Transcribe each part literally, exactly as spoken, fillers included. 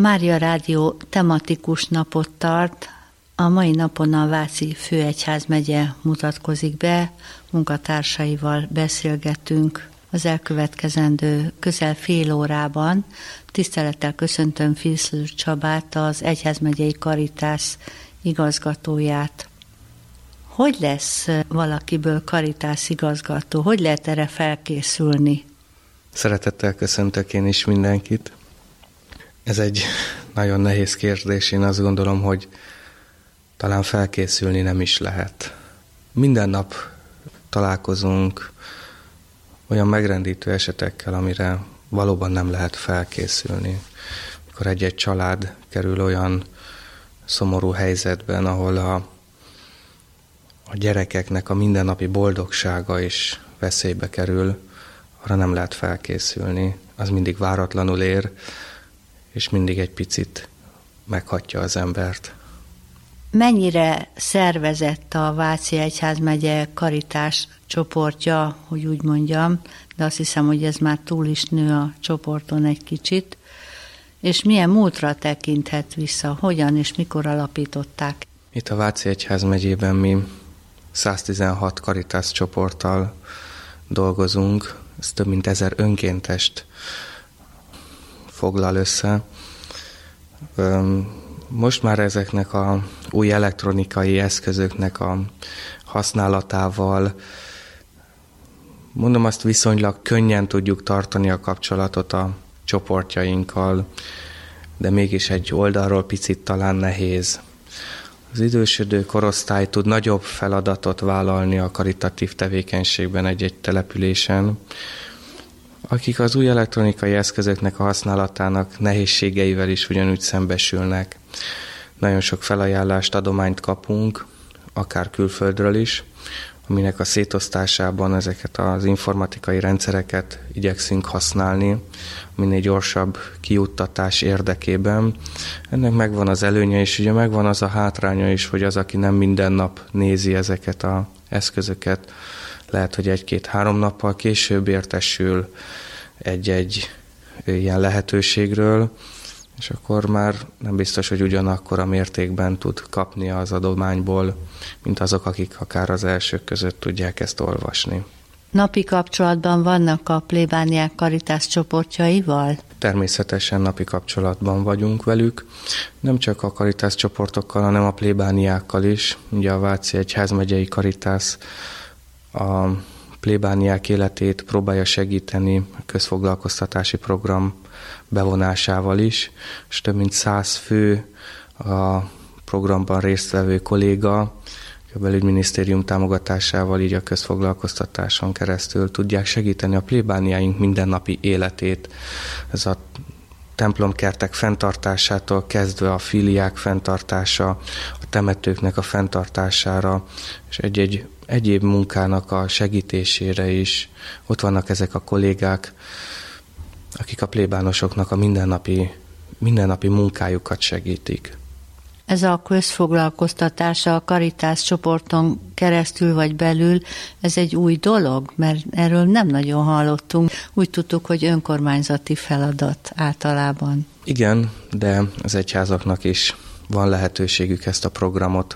Mária Rádió tematikus napot tart. A mai napon a Váci Főegyházmegye mutatkozik be, munkatársaival beszélgetünk. Az elkövetkezendő közel fél órában tisztelettel köszöntöm Filszlőr Csabát, az Egyházmegyei Caritas igazgatóját. Hogy lesz valakiből Caritas igazgató? Hogy lehet erre felkészülni? Szeretettel köszöntök én is mindenkit. Ez egy nagyon nehéz kérdés. Én azt gondolom, hogy talán felkészülni nem is lehet. Minden nap találkozunk olyan megrendítő esetekkel, amire valóban nem lehet felkészülni. Amikor egy-egy család kerül olyan szomorú helyzetben, ahol a, a gyerekeknek a mindennapi boldogsága is veszélybe kerül, arra nem lehet felkészülni. Az mindig váratlanul ér, és mindig egy picit meghatja az embert. Mennyire szervezett a Váci Egyházmegye Caritas csoportja, hogy úgy mondjam, de azt hiszem, hogy ez már túl is nő a csoporton egy kicsit, és milyen múltra tekinthet vissza, hogyan és mikor alapították? Itt a Váci Egyházmegyében mi száztizenhat Caritas csoporttal dolgozunk, ez több mint ezer önkéntest foglal össze. Most már ezeknek a új elektronikai eszközöknek a használatával, mondom azt, viszonylag könnyen tudjuk tartani a kapcsolatot a csoportjainkkal, de mégis egy oldalról picit talán nehéz. Az idősödő korosztály tud nagyobb feladatot vállalni a karitatív tevékenységben egy-egy településen, akik az új elektronikai eszközöknek a használatának nehézségeivel is ugyanúgy szembesülnek. Nagyon sok felajánlást, adományt kapunk, akár külföldről is, aminek a szétosztásában ezeket az informatikai rendszereket igyekszünk használni, minél gyorsabb kijuttatás érdekében. Ennek megvan az előnye, és ugye megvan az a hátránya is, hogy az, aki nem minden nap nézi ezeket az eszközöket, lehet, hogy egy-két-három nappal később értesül egy-egy ilyen lehetőségről, és akkor már nem biztos, hogy ugyanakkor a mértékben tud kapni az adományból, mint azok, akik akár az elsők között tudják ezt olvasni. Napi kapcsolatban vannak a plébániák Caritas csoportjaival? Természetesen napi kapcsolatban vagyunk velük. Nem csak a Caritas csoportokkal, hanem a plébániákkal is. Ugye a Váci Egyházmegyei Caritas a plébániák életét próbálja segíteni a közfoglalkoztatási program bevonásával is, és több mint száz fő a programban résztvevő kolléga a belügyminisztérium támogatásával, így a közfoglalkoztatáson keresztül tudják segíteni a plébániáink mindennapi életét. Ez a templomkertek fenntartásától kezdve a filiák fenntartása, a temetőknek a fenntartására, és egy-egy egyéb munkának a segítésére is. Ott vannak ezek a kollégák, akik a plébánosoknak a mindennapi, mindennapi munkájukat segítik. Ez a közfoglalkoztatása a Caritas csoporton keresztül vagy belül, ez egy új dolog, mert erről nem nagyon hallottunk. Úgy tudtuk, hogy önkormányzati feladat általában. Igen, de az egyházaknak is van lehetőségük ezt a programot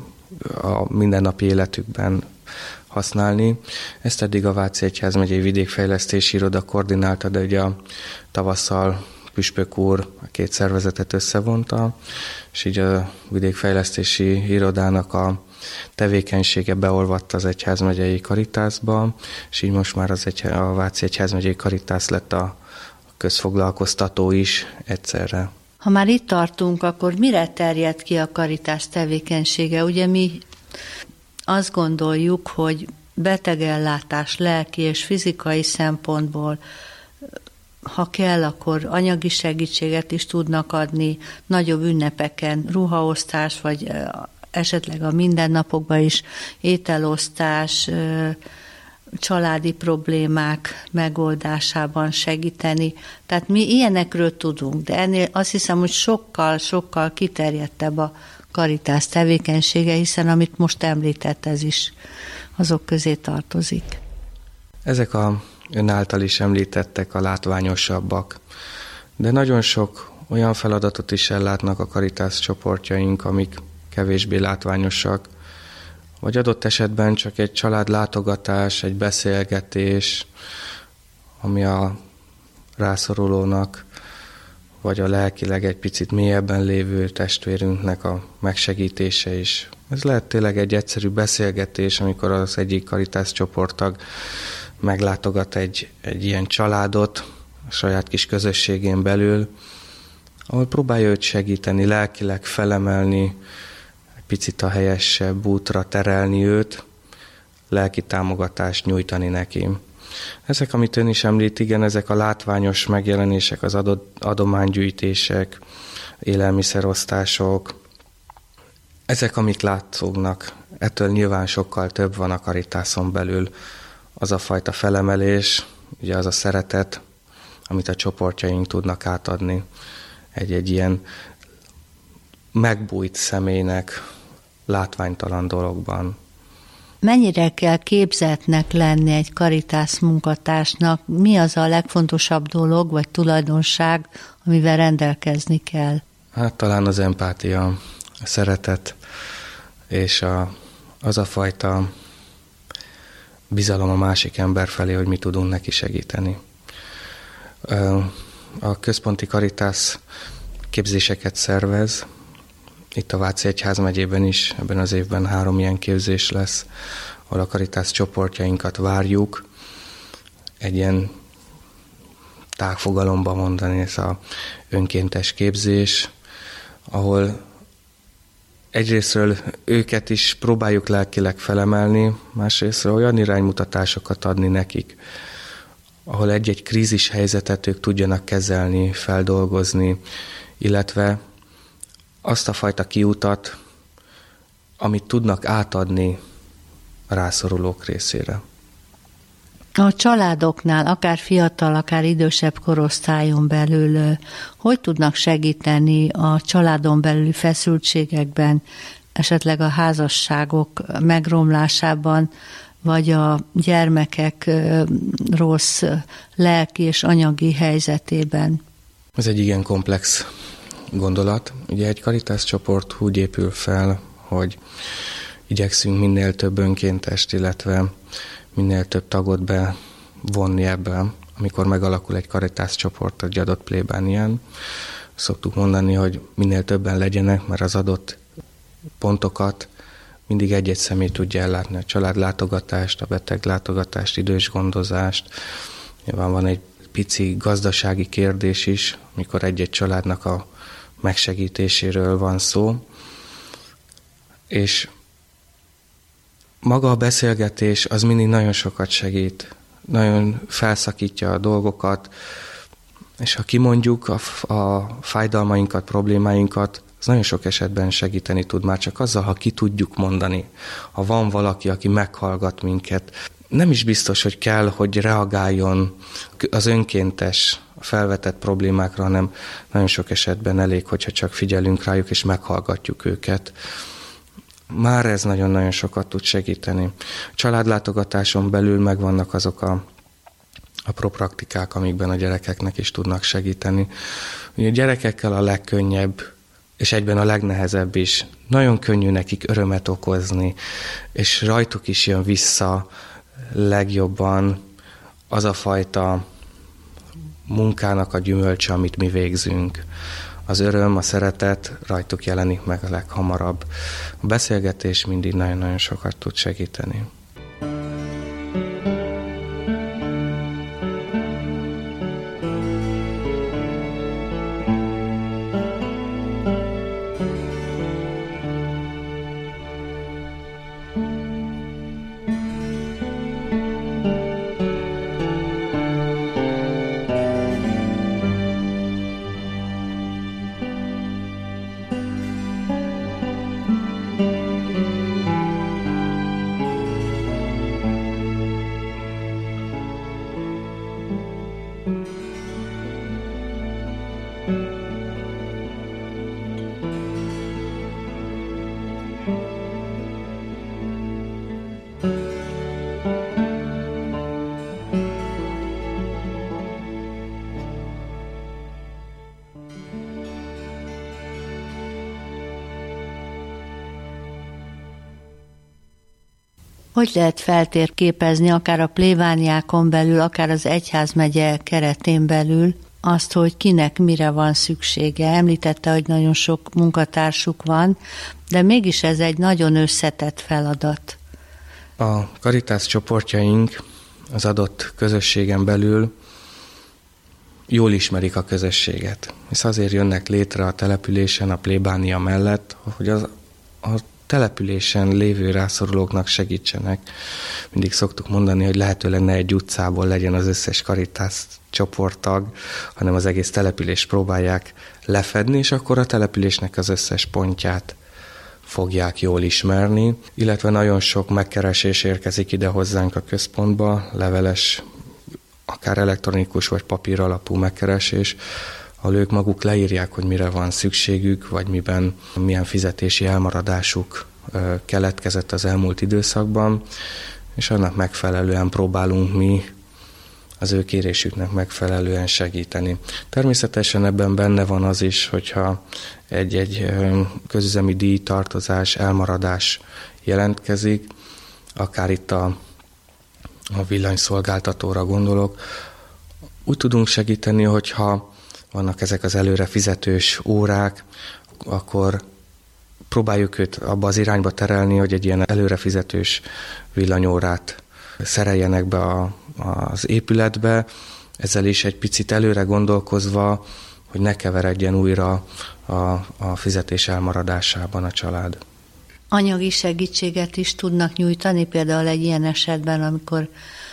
a mindennapi életükben használni. Ezt eddig a Váci Egyházmegyei Vidékfejlesztési Iroda koordinálta, de ugye a tavasszal püspök úr a két szervezetet összevonta, és így a Vidékfejlesztési Irodának a tevékenysége beolvadt az Egyházmegyei Caritasba, és így most már az egy, a Váci Egyházmegyei Caritas lett a közfoglalkoztató is egyszerre. Ha már itt tartunk, akkor mire terjed ki a Caritas tevékenysége? Ugye mi azt gondoljuk, hogy betegellátás lelki és fizikai szempontból, ha kell, akkor anyagi segítséget is tudnak adni, nagyobb ünnepeken ruhaosztás, vagy esetleg a mindennapokban is ételosztás, családi problémák megoldásában segíteni. Tehát mi ilyenekről tudunk, de ennél azt hiszem, hogy sokkal, sokkal kiterjedtebb a Caritas tevékenysége, hiszen amit most említett, ez is azok közé tartozik. Ezek a ön által is említettek a látványosabbak, de nagyon sok olyan feladatot is ellátnak a Caritas csoportjaink, amik kevésbé látványosak, vagy adott esetben csak egy családlátogatás, egy beszélgetés, ami a rászorulónak, vagy a lelkileg egy picit mélyebben lévő testvérünknek a megsegítése is. Ez lehet tényleg egy egyszerű beszélgetés, amikor az egyik Caritas csoporttag meglátogat egy, egy ilyen családot a saját kis közösségén belül, ahol próbálja őt segíteni, lelkileg felemelni, egy picit a helyesebb útra terelni őt, lelki támogatást nyújtani neki. Ezek, amit ön is említ, igen, ezek a látványos megjelenések, az adott adománygyűjtések, élelmiszerosztások, ezek, amik látszódnak, ettől nyilván sokkal több van a Caritason belül. Az a fajta felemelés, ugye az a szeretet, amit a csoportjaink tudnak átadni egy-egy ilyen megbújt személynek látványtalan dologban. Mennyire kell képzettnek lenni egy Caritas munkatársnak? Mi az a legfontosabb dolog, vagy tulajdonság, amivel rendelkezni kell? Hát talán az empátia, a szeretet, és a, az a fajta bizalom a másik ember felé, hogy mi tudunk neki segíteni. A központi Caritas képzéseket szervez. Itt a Váci Egyházmegyében is ebben az évben három ilyen képzés lesz, ahol a Caritas csoportjainkat várjuk. Egy ilyen tágfogalomban mondani, ez a önkéntes képzés, ahol egyrészről őket is próbáljuk lelkileg felemelni, másrészről olyan iránymutatásokat adni nekik, ahol egy-egy krízis helyzetet ők tudjanak kezelni, feldolgozni, illetve azt a fajta kiutat, amit tudnak átadni a rászorulók részére. A családoknál, akár fiatal, akár idősebb korosztályon belül, hogy tudnak segíteni a családon belüli feszültségekben, esetleg a házasságok megromlásában, vagy a gyermekek rossz lelki és anyagi helyzetében? Ez egy igen komplex gondolat. Ugye egy Caritas csoport úgy épül fel, hogy igyekszünk minél több önkéntest, illetve minél több tagot bevonni ebbe, amikor megalakul egy Caritas csoport egy adott plébánián. Szoktuk mondani, hogy minél többen legyenek, mert az adott pontokat mindig egy-egy személy tudja ellátni, a családlátogatást, a beteglátogatást, idős gondozást. Nyilván van egy pici gazdasági kérdés is, mikor egy-egy családnak a megsegítéséről van szó. És maga a beszélgetés az mindig nagyon sokat segít, nagyon felszakítja a dolgokat, és ha kimondjuk a, a fájdalmainkat, problémáinkat, az nagyon sok esetben segíteni tud már csak azzal, ha ki tudjuk mondani. Ha van valaki, aki meghallgat minket, nem is biztos, hogy kell, hogy reagáljon az önkéntes felvetett problémákra, hanem nagyon sok esetben elég, hogyha csak figyelünk rájuk és meghallgatjuk őket. Már ez nagyon-nagyon sokat tud segíteni. A családlátogatáson belül megvannak azok a apró praktikák, amikben a gyerekeknek is tudnak segíteni. Ugye a gyerekekkel a legkönnyebb, és egyben a legnehezebb is. Nagyon könnyű nekik örömet okozni, és rajtuk is jön vissza legjobban az a fajta munkának a gyümölcse, amit mi végzünk. Az öröm, a szeretet rajtuk jelenik meg a leghamarabb. A beszélgetés mindig nagyon-nagyon sokat tud segíteni. Hogy lehet feltérképezni akár a plébániákon belül, akár az egyházmegye keretén belül azt, hogy kinek mire van szüksége? Említette, hogy nagyon sok munkatársuk van, de mégis ez egy nagyon összetett feladat. A Caritas csoportjaink az adott közösségen belül jól ismerik a közösséget, hisz azért jönnek létre a településen, a plébánia mellett, hogy az, a településen lévő rászorulóknak segítsenek. Mindig szoktuk mondani, hogy lehetőleg ne egy utcából legyen az összes Caritas csoporttag, hanem az egész települést próbálják lefedni, és akkor a településnek az összes pontját fogják jól ismerni, illetve nagyon sok megkeresés érkezik ide hozzánk a központba, leveles, akár elektronikus vagy papír alapú megkeresés, ahol ők maguk leírják, hogy mire van szükségük, vagy miben, milyen fizetési elmaradásuk keletkezett az elmúlt időszakban, és annak megfelelően próbálunk mi az ő kérésüknek megfelelően segíteni. Természetesen ebben benne van az is, hogyha egy-egy közüzemi díjtartozás, elmaradás jelentkezik, akár itt a, a villanyszolgáltatóra gondolok, úgy tudunk segíteni, hogyha vannak ezek az előre fizetős órák, akkor próbáljuk őt abba az irányba terelni, hogy egy ilyen előre fizetős villanyórát szereljenek be a, az épületbe, ezzel is egy picit előre gondolkozva, hogy ne keveredjen újra a, a fizetés elmaradásában a család. Anyagi segítséget is tudnak nyújtani, például egy ilyen esetben, amikor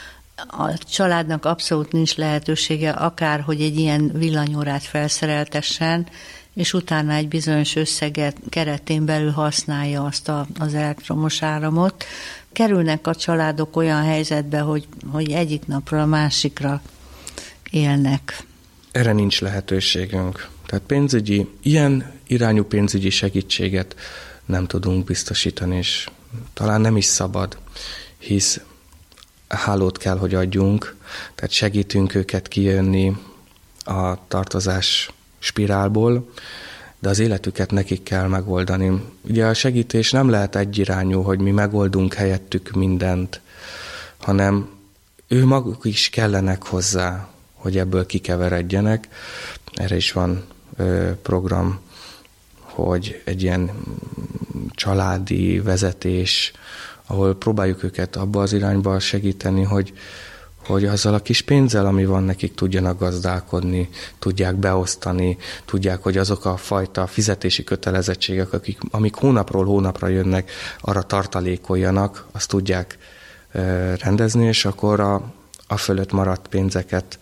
a családnak abszolút nincs lehetősége akár, hogy egy ilyen villanyórát felszereltessen, és utána egy bizonyos összeget keretén belül használja azt a, az elektromos áramot. Kerülnek a családok olyan helyzetbe, hogy, hogy egyik napról a másikra élnek. Erre nincs lehetőségünk. Tehát pénzügyi, ilyen irányú pénzügyi segítséget nem tudunk biztosítani, és talán nem is szabad, hisz hálót kell, hogy adjunk, tehát segítünk őket kijönni a tartozás spirálból, de az életüket nekik kell megoldani. Ugye a segítés nem lehet egyirányú, hogy mi megoldunk helyettük mindent, hanem ő maguk is kellenek hozzá, hogy ebből kikeveredjenek. Erre is van ö, program, hogy egy ilyen családi vezetés, ahol próbáljuk őket abba az irányba segíteni, hogy, hogy azzal a kis pénzzel, ami van, nekik tudjanak gazdálkodni, tudják beosztani, tudják, hogy azok a fajta fizetési kötelezettségek, akik, amik hónapról hónapra jönnek, arra tartalékoljanak, azt tudják e, rendezni, és akkor a, a fölött maradt pénzeket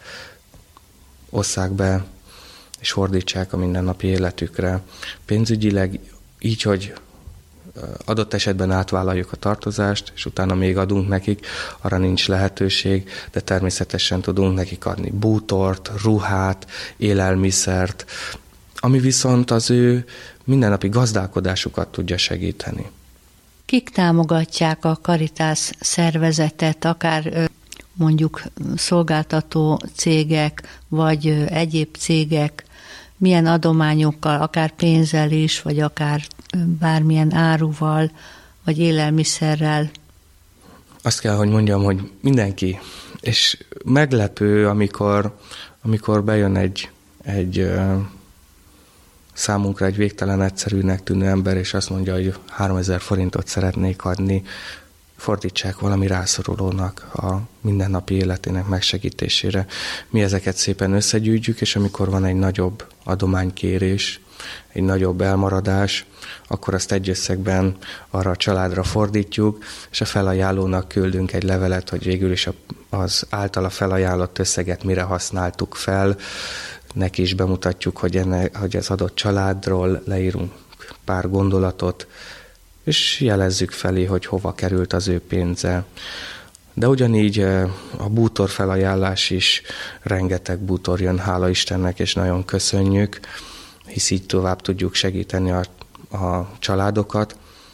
osszák be, és fordítsák a mindennapi életükre. Pénzügyileg így, hogy adott esetben átvállaljuk a tartozást, és utána még adunk nekik, arra nincs lehetőség, de természetesen tudunk nekik adni bútort, ruhát, élelmiszert, ami viszont az ő mindennapi gazdálkodásukat tudja segíteni. Kik támogatják a Caritas szervezetet, akár mondjuk szolgáltató cégek, vagy egyéb cégek, milyen adományokkal, akár pénzzel is, vagy akár bármilyen áruval, vagy élelmiszerrel? Azt kell, hogy mondjam, hogy mindenki, és meglepő, amikor, amikor bejön egy, egy számunkra egy végtelen egyszerűnek tűnő ember, és azt mondja, hogy háromezer forintot szeretnék adni, fordítsák valami rászorulónak a mindennapi életének megsegítésére. Mi ezeket szépen összegyűjtjük, és amikor van egy nagyobb adománykérés, egy nagyobb elmaradás, akkor azt egy összegben arra a családra fordítjuk, és a felajánlónak küldünk egy levelet, hogy végül is az általa felajánlott összeget mire használtuk fel. Neki is bemutatjuk, hogy, enne, hogy az adott családról leírunk pár gondolatot, és jelezzük felé, hogy hova került az ő pénze. De ugyanígy a bútor felajánlás is, rengeteg bútor jön, hála Istennek, és nagyon köszönjük, hisz így tovább tudjuk segíteni a, a családokat.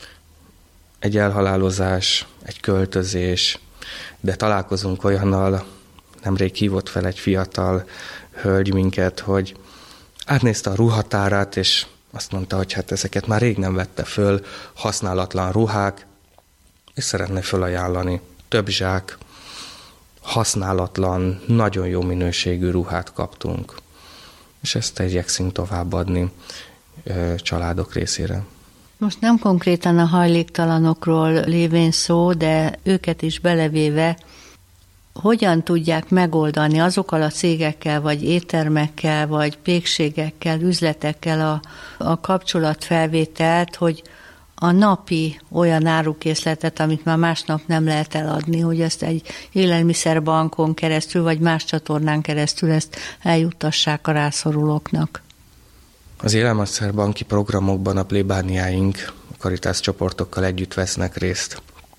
Egy elhalálozás, egy költözés, de találkozunk olyannal, nemrég hívott fel egy fiatal hölgy minket, hogy átnézte a ruhatárát, és azt mondta, hogy hát ezeket már rég nem vette föl, használatlan ruhák, és szeretne felajánlani több zsák használatlan, nagyon jó minőségű ruhát kaptunk. És ezt igyekszünk továbbadni ö, családok részére. Most nem konkrétan a hajléktalanokról lévén szó, de őket is belevéve, hogyan tudják megoldani azokkal a cégekkel, vagy éttermekkel, vagy pékségekkel, üzletekkel a, a kapcsolatfelvételt, hogy a napi olyan árukészletet, amit már másnap nem lehet eladni, hogy ezt egy élelmiszerbankon keresztül, vagy más csatornán keresztül ezt eljuttassák a rászorulóknak. Az élelmiszerbanki programokban a plébániáink a Caritas csoportokkal együtt vesznek részt.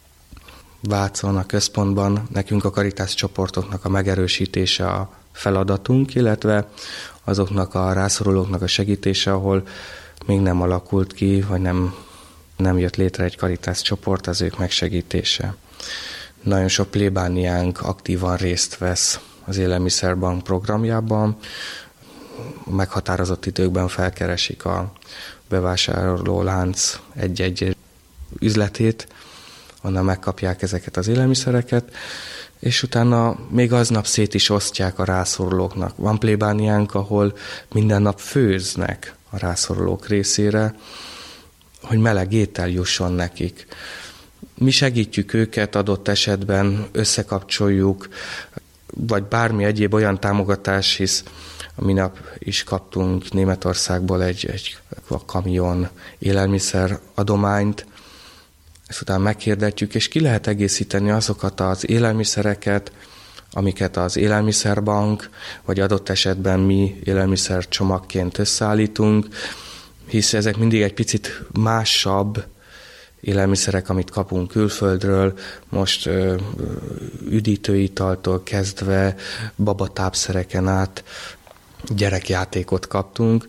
Vácon, a központban nekünk a Caritas csoportoknak a megerősítése a feladatunk, illetve azoknak a rászorulóknak a segítése, ahol még nem alakult ki, vagy nem, nem jött létre egy Caritas csoport, az ők megsegítése. Nagyon sok plébániánk aktívan részt vesz az élelmiszerbank programjában, meghatározott időkben felkeresik a bevásárló lánc egy-egy üzletét, onnan megkapják ezeket az élelmiszereket, és utána még aznap szét is osztják a rászorulóknak. Van plébániánk, ahol minden nap főznek a rászorulók részére, hogy meleg étel jusson nekik. Mi segítjük őket adott esetben, összekapcsoljuk, vagy bármi egyéb olyan támogatás, hisz a minap is kaptunk Németországból egy, egy kamion élelmiszer adományt, ezt utána meghirdetjük, és ki lehet egészíteni azokat az élelmiszereket, amiket az élelmiszerbank, vagy adott esetben mi élelmiszercsomagként összeállítunk, hisz ezek mindig egy picit másabb élelmiszerek, amit kapunk külföldről, most ö, üdítőitaltól kezdve babatápszereken át gyerekjátékot kaptunk,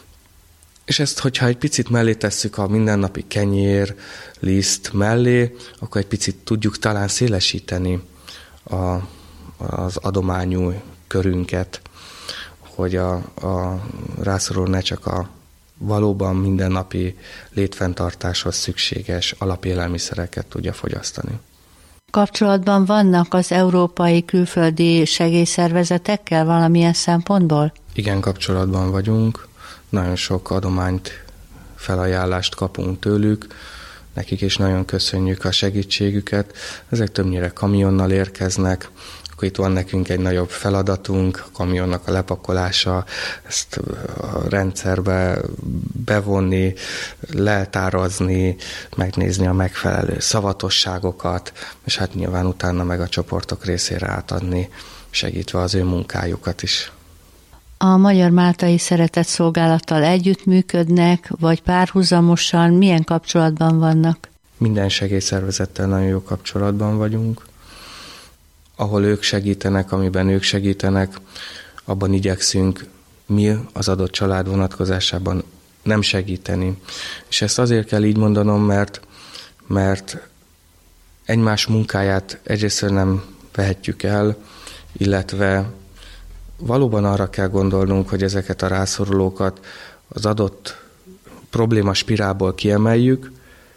és ezt, hogyha egy picit mellé tesszük a mindennapi kenyér, liszt mellé, akkor egy picit tudjuk talán szélesíteni a, az adományú körünket, hogy a, a rászoruló ne csak a valóban mindennapi létfenntartáshoz szükséges alapélelmiszereket tudja fogyasztani. Kapcsolatban vannak az európai külföldi segélyszervezetekkel valamilyen szempontból? Igen, kapcsolatban vagyunk. Nagyon sok adományt, felajánlást kapunk tőlük, nekik is nagyon köszönjük a segítségüket. Ezek többnyire kamionnal érkeznek, akkor itt van nekünk egy nagyobb feladatunk, a kamionnak a lepakolása, ezt a rendszerbe bevonni, letározni, megnézni a megfelelő szavatosságokat, és hát nyilván utána meg a csoportok részére átadni, segítve az ő munkájukat is. A Magyar Máltai Szeretetszolgálattal együttműködnek, vagy párhuzamosan milyen kapcsolatban vannak? Minden segélyszervezettel nagyon jó kapcsolatban vagyunk. Ahol ők segítenek, amiben ők segítenek, abban igyekszünk mi az adott család vonatkozásában nem segíteni. És ezt azért kell így mondanom, mert, mert egymás munkáját egyrészt nem vehetjük el, illetve valóban arra kell gondolnunk, hogy ezeket a rászorulókat az adott probléma spirálból kiemeljük,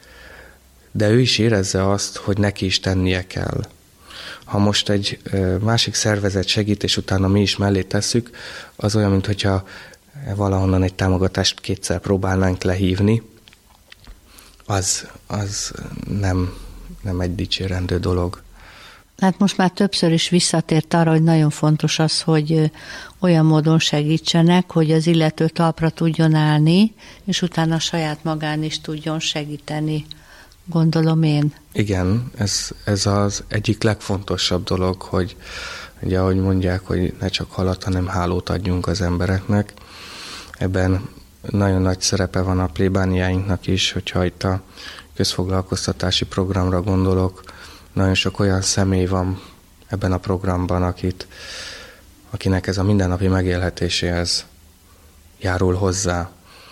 de ő is érezze azt, hogy neki is tennie kell. Ha most egy másik szervezet segít, és utána mi is mellé tesszük, az olyan, mintha valahonnan egy támogatást kétszer próbálnánk lehívni, az, az nem, nem egy dicsérendő dolog. Hát most már többször is visszatért arra, hogy nagyon fontos az, hogy olyan módon segítsenek, hogy az illető talpra tudjon állni, és utána saját magán is tudjon segíteni, gondolom én. Igen, ez, ez az egyik legfontosabb dolog, hogy ugye, ahogy mondják, hogy ne csak halat, hanem hálót adjunk az embereknek. Ebben nagyon nagy szerepe van a plébániáinknak is, hogyha itt a közfoglalkoztatási programra gondolok, nagyon sok olyan személy van ebben a programban, akit, akinek ez a mindennapi megélhetéséhez járul hozzá.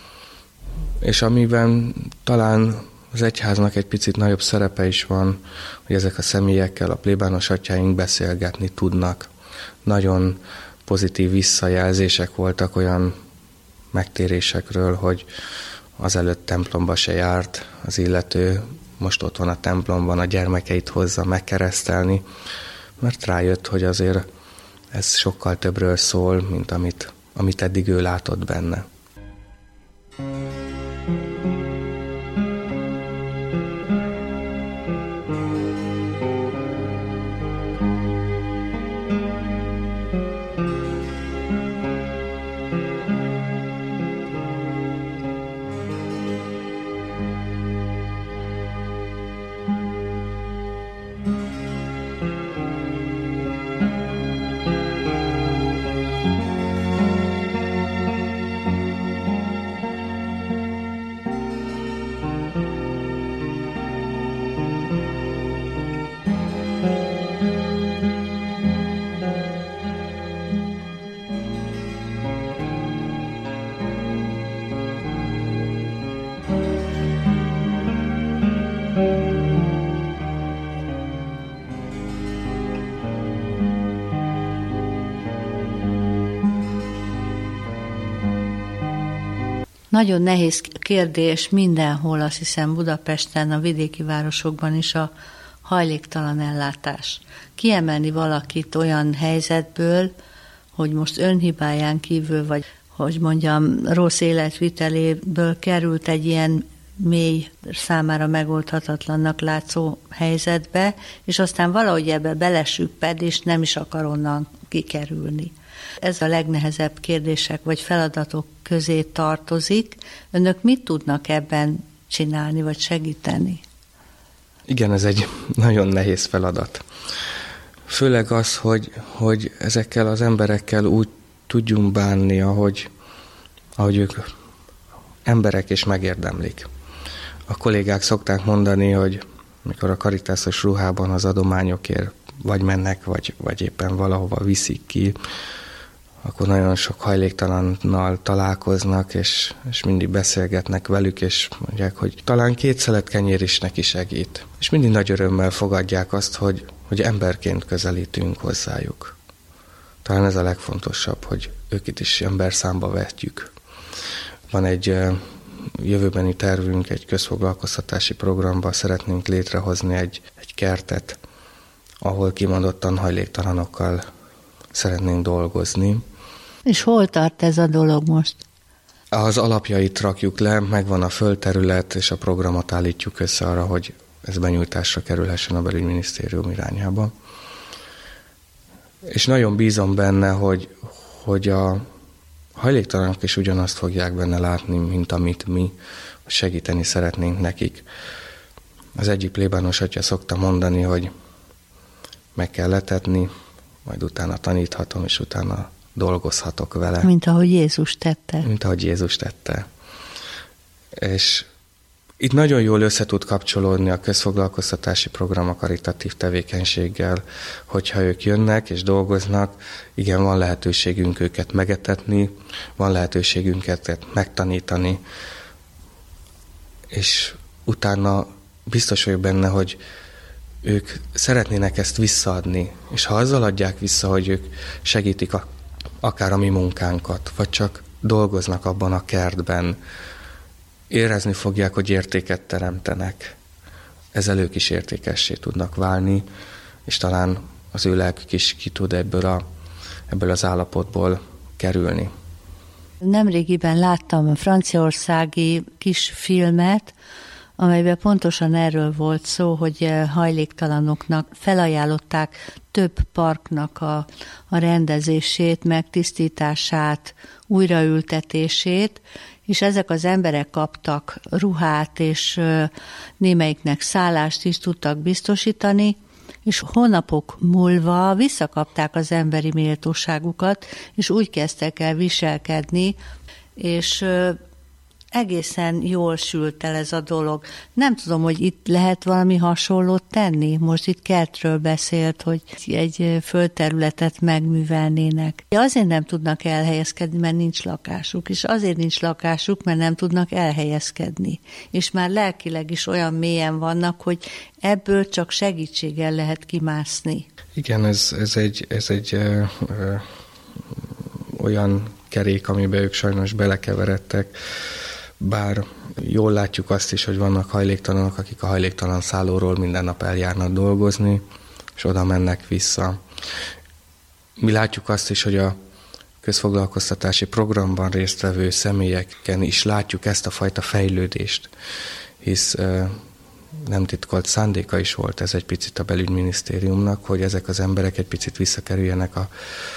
És amiben talán az egyháznak egy picit nagyobb szerepe is van, hogy ezek a személyekkel, a plébános atyáink beszélgetni tudnak. Nagyon pozitív visszajelzések voltak olyan megtérésekről, hogy azelőtt templomba se járt az illető, most ott van a templomban, a gyermekeit hozza megkeresztelni, mert rájött, hogy azért ez sokkal többről szól, mint amit, amit eddig ő látott benne. Nagyon nehéz kérdés mindenhol, azt hiszem Budapesten, a vidéki városokban is a hajléktalan ellátás. Kiemelni valakit olyan helyzetből, hogy most önhibáján kívül, vagy hogy mondjam, rossz életviteléből került egy ilyen mély, számára megoldhatatlannak látszó helyzetbe, és aztán valahogy ebbe belesüpped, és nem is akar onnan kikerülni. Ez a legnehezebb kérdések vagy feladatok közé tartozik. Önök mit tudnak ebben csinálni, vagy segíteni? Igen, ez egy nagyon nehéz feladat. Főleg az, hogy, hogy ezekkel az emberekkel úgy tudjunk bánni, ahogy, ahogy ők emberek és megérdemlik. A kollégák szokták mondani, hogy mikor a karitásos ruhában az adományokért vagy mennek, vagy, vagy éppen valahova viszik ki, akkor nagyon sok hajléktalannal találkoznak, és, és mindig beszélgetnek velük, és mondják, hogy talán két szelet kenyér is neki segít. És mindig nagy örömmel fogadják azt, hogy, hogy emberként közelítünk hozzájuk. Talán ez a legfontosabb, hogy őket is emberszámba vetjük. Van egy jövőbeni tervünk, egy közfoglalkoztatási programban szeretnénk létrehozni egy, egy kertet, ahol kimondottan hajléktalanokkal szeretnénk dolgozni. És hol tart ez a dolog most? Az alapjait rakjuk le, megvan a földterület, és a programot állítjuk össze arra, hogy ez benyújtásra kerülhessen a belügyminisztérium irányába. És nagyon bízom benne, hogy, hogy a hajléktalanok is ugyanazt fogják benne látni, mint amit mi, segíteni szeretnénk nekik. Az egyik plébános atya szokta mondani, hogy meg kell letetni, majd utána taníthatom, és utána dolgozhatok vele. Mint ahogy Jézus tette. Mint ahogy Jézus tette. És itt nagyon jól össze tud kapcsolódni a közfoglalkoztatási program a karitatív tevékenységgel, hogyha ők jönnek és dolgoznak, igen, van lehetőségünk őket megetetni, van lehetőségünk őket megtanítani, és utána biztos vagyok benne, hogy ők szeretnének ezt visszaadni, és ha azzal adják vissza, hogy ők segítik a, akár a mi munkánkat, vagy csak dolgoznak abban a kertben, érezni fogják, hogy értéket teremtenek. Ezzel ők is értékessé tudnak válni, és talán az ő lelkük is ki tud ebből, a, ebből az állapotból kerülni. Nemrégiben láttam a franciaországi kis filmet, amelyben pontosan erről volt szó, hogy hajléktalanoknak felajánlották több parknak a, a rendezését, megtisztítását, újraültetését, és ezek az emberek kaptak ruhát, és némelyiknek szállást is tudtak biztosítani, és hónapok múlva visszakapták az emberi méltóságukat, és úgy kezdtek el viselkedni, és egészen jól sült el ez a dolog. Nem tudom, hogy itt lehet valami hasonlót tenni. Most itt kertről beszélt, hogy egy földterületet megművelnének. Azért nem tudnak elhelyezkedni, mert nincs lakásuk, és azért nincs lakásuk, mert nem tudnak elhelyezkedni. És már lelkileg is olyan mélyen vannak, hogy ebből csak segítséggel lehet kimászni. Igen, ez, ez egy, ez egy ö, ö, olyan kerék, amiben ők sajnos belekeveredtek, bár jól látjuk azt is, hogy vannak hajléktalanok, akik a hajléktalan szállóról minden nap eljárnak dolgozni, és oda mennek vissza. Mi látjuk azt is, hogy a közfoglalkoztatási programban résztvevő személyeken is látjuk ezt a fajta fejlődést, hisz nem titkolt szándéka is volt ez egy picit a belügyminisztériumnak, hogy ezek az emberek egy picit visszakerüljenek a,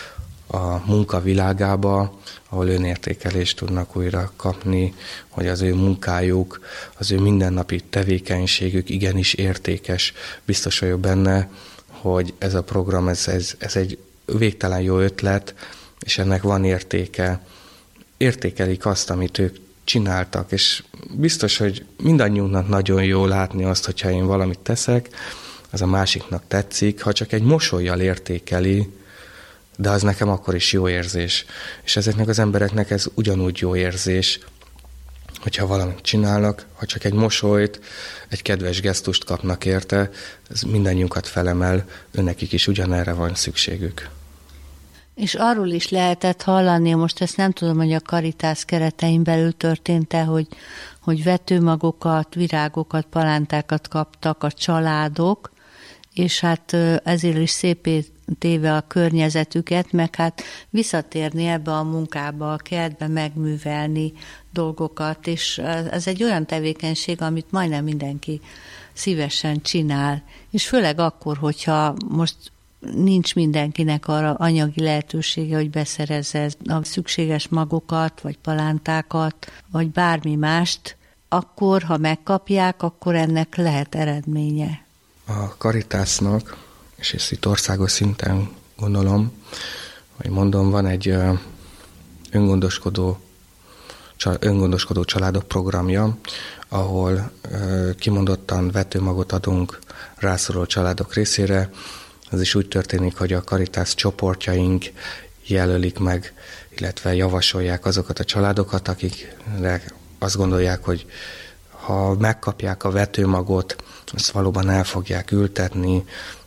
a munkavilágába, ahol önértékelést tudnak újra kapni, hogy az ő munkájuk, az ő mindennapi tevékenységük igenis értékes. Biztos vagyok benne, hogy ez a program, ez, ez, ez egy végtelen jó ötlet, és ennek van értéke. Értékelik azt, amit ők csináltak, és biztos, hogy mindannyiunknak nagyon jó látni azt, hogyha én valamit teszek, az a másiknak tetszik, ha csak egy mosollyal értékeli, de az nekem akkor is jó érzés. És ezeknek az embereknek ez ugyanúgy jó érzés, hogyha valamit csinálnak, ha csak egy mosolyt, egy kedves gesztust kapnak érte, ez mindannyiunkat felemel, őnekik is ugyanerre van szükségük. És arról is lehetett hallani, most ezt nem tudom, hogy a Caritas keretein belül történt-e, hogy, hogy vetőmagokat, virágokat, palántákat kaptak a családok, és hát ezért is szépé téve a környezetüket, meg hát visszatérni ebbe a munkába, a kertbe megművelni dolgokat, és ez egy olyan tevékenység, amit majdnem mindenki szívesen csinál, és főleg akkor, hogyha most nincs mindenkinek arra anyagi lehetősége, hogy beszerezze a szükséges magokat, vagy palántákat, vagy bármi mást, akkor, ha megkapják, akkor ennek lehet eredménye. A Caritasnak, és ezt itt országos szinten gondolom, vagy mondom, van egy öngondoskodó, öngondoskodó családok programja, ahol kimondottan vetőmagot adunk rászoruló családok részére. Ez is úgy történik, hogy a Caritas csoportjaink jelölik meg, illetve javasolják azokat a családokat, akikre azt gondolják, hogy ha megkapják a vetőmagot, azt valóban el fogják ültetni,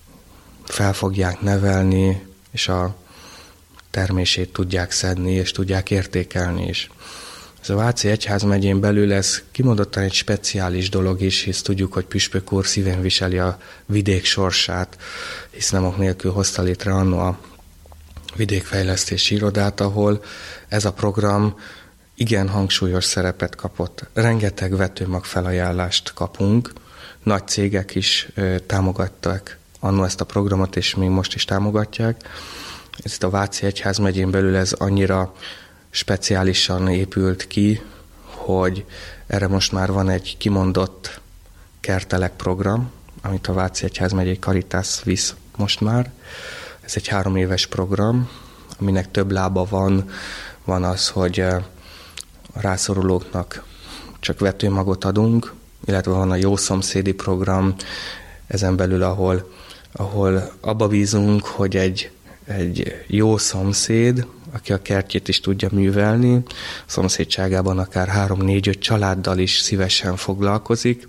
fel fogják nevelni, és a termését tudják szedni, és tudják értékelni is. Ez a Váci Egyházmegyén belül ez kimondottan egy speciális dolog is, hisz tudjuk, hogy Püspök úr szívén viseli a vidék sorsát, hisz nem ok nélkül hozta létre anno a vidékfejlesztési irodát, ahol ez a program igen hangsúlyos szerepet kapott. Rengeteg vetőmag felajánlást kapunk, nagy cégek is ö, támogatták anno ezt a programot, és még most is támogatják. Ezt a Váci Egyházmegyén belül ez annyira speciálisan épült ki, hogy erre most már van egy kimondott kertelek program, amit a Váci Egyházmegyei Caritas visz most már. Ez egy három éves program, aminek több lába van. Van az, hogy a rászorulóknak csak vetőmagot adunk, illetve van a jó szomszédi program, ezen belül, ahol, ahol abba bízunk, hogy egy, egy jó szomszéd, aki a kertjét is tudja művelni, szomszédságában akár három-négy-öt családdal is szívesen foglalkozik,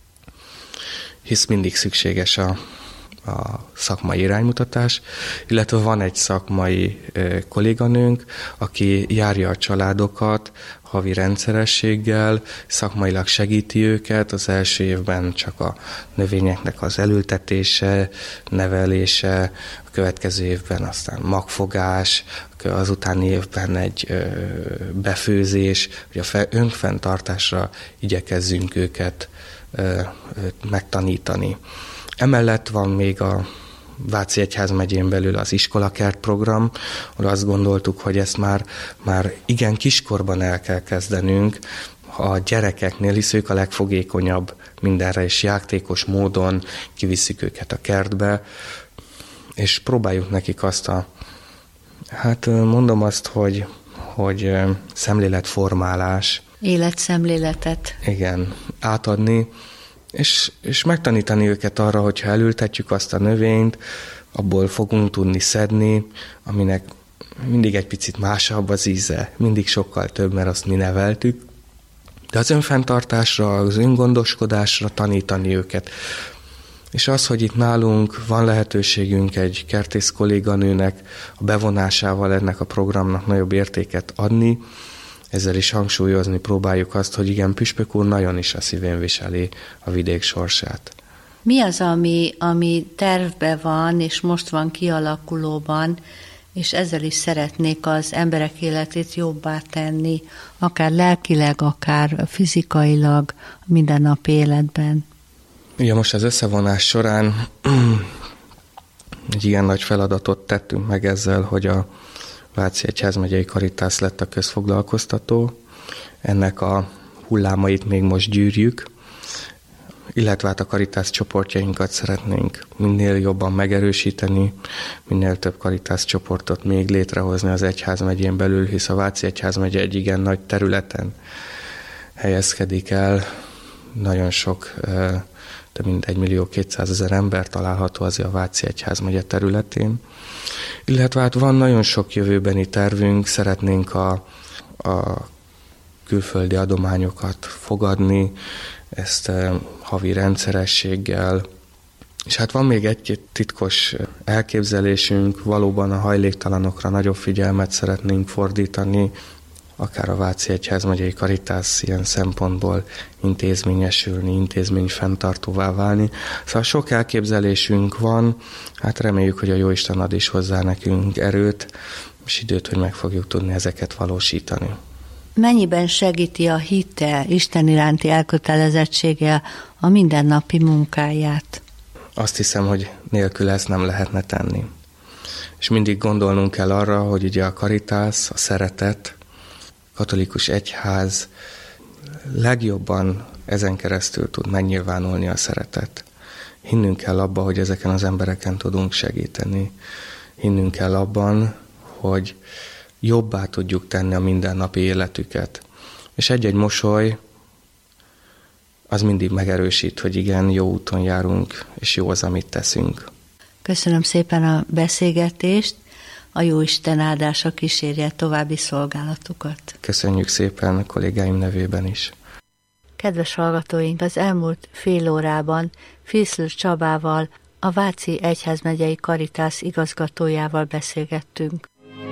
hisz mindig szükséges a, a szakmai iránymutatás, illetve van egy szakmai ö, kolléganőnk, aki járja a családokat havi rendszerességgel, szakmailag segíti őket, az első évben csak a növényeknek az elültetése, nevelése, a következő évben aztán magfogás, az utáni évben egy ö, befőzés, hogy a fe, önfenntartásra igyekezzünk őket ö, ö, megtanítani. Emellett van még a Váci Egyházmegyén belül az iskolakert program, ahol azt gondoltuk, hogy ezt már, már igen kiskorban el kell kezdenünk a gyerekeknél, hisz ők a legfogékonyabb mindenre, és játékos módon kivisszük őket a kertbe, és próbáljuk nekik azt a, hát mondom azt, hogy, hogy szemléletformálás. Életszemléletet. Igen, átadni, És, és megtanítani őket arra, hogyha elültetjük azt a növényt, abból fogunk tudni szedni, aminek mindig egy picit másabb az íze, mindig sokkal több, mert azt mi neveltük. De az önfenntartásra, az öngondoskodásra tanítani őket. És az, hogy itt nálunk van lehetőségünk egy kertész kolléganőnek a bevonásával ennek a programnak nagyobb értéket adni, ezzel is hangsúlyozni próbáljuk azt, hogy igen, püspök úr nagyon is a szívén viseli a vidék sorsát. Mi az, ami, ami tervben van, és most van kialakulóban, és ezzel is szeretnék az emberek életét jobbá tenni, akár lelkileg, akár fizikailag, mindennapi életben? Ugye most az összevonás során egy igen nagy feladatot tettünk meg ezzel, hogy a Váci Egyházmegyei Caritas lett a közfoglalkoztató. Ennek a hullámait még most gyűrjük, illetve hát a Caritas csoportjainkat szeretnénk minél jobban megerősíteni, minél több Caritas csoportot még létrehozni az egyházmegyén belül, hisz a Váci Egyházmegye egy igen nagy területen helyezkedik el. Nagyon sok, több mint egy millió kétszázezer ember található azért a Váci Egyházmegye területén. Illetve hát van nagyon sok jövőbeni tervünk, szeretnénk a, a külföldi adományokat fogadni, ezt havi rendszerességgel. És hát van még egy titkos elképzelésünk, valóban a hajléktalanokra nagyobb figyelmet szeretnénk fordítani, akár a Váci Egyházmegyei Caritas ilyen szempontból intézményesülni, intézmény fenntartóvá válni. Szóval sok elképzelésünk van, hát reméljük, hogy a Jóisten ad is hozzá nekünk erőt, és időt, hogy meg fogjuk tudni ezeket valósítani. Mennyiben segíti a hite, Isten iránti elkötelezettsége a mindennapi munkáját? Azt hiszem, hogy nélkül ezt nem lehetne tenni. És mindig gondolnunk kell arra, hogy ugye a Caritas, a szeretet, katolikus egyház legjobban ezen keresztül tud megnyilvánulni a szeretet. Hinnünk kell abba, hogy ezeken az embereken tudunk segíteni. Hinnünk kell abban, hogy jobbá tudjuk tenni a mindennapi életüket. És egy-egy mosoly az mindig megerősít, hogy igen, jó úton járunk, és jó az, amit teszünk. Köszönöm szépen a beszélgetést, a Jóisten áldása kísérje további szolgálatukat. Köszönjük szépen a kollégáim nevében is. Kedves hallgatóink, az elmúlt fél órában Filszl Csabával, a Váci Egyházmegyei Caritas igazgatójával beszélgettünk.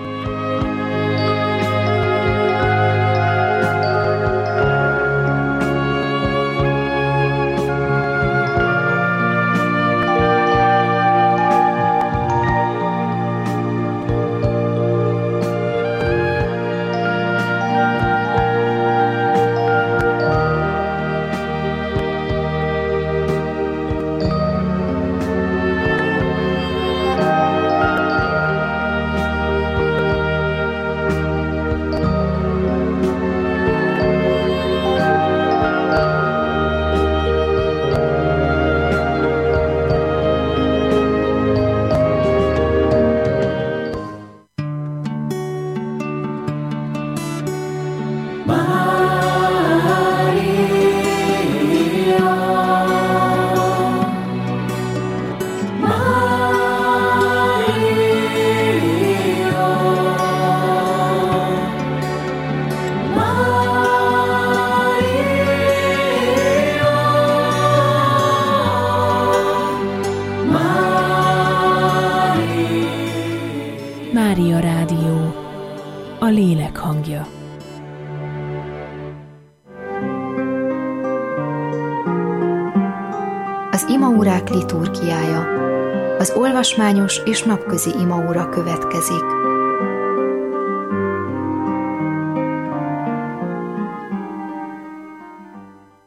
Mária Rádió, a lélek hangja. Az imaórák liturgiája. Az olvasmányos és napközi imaóra következik.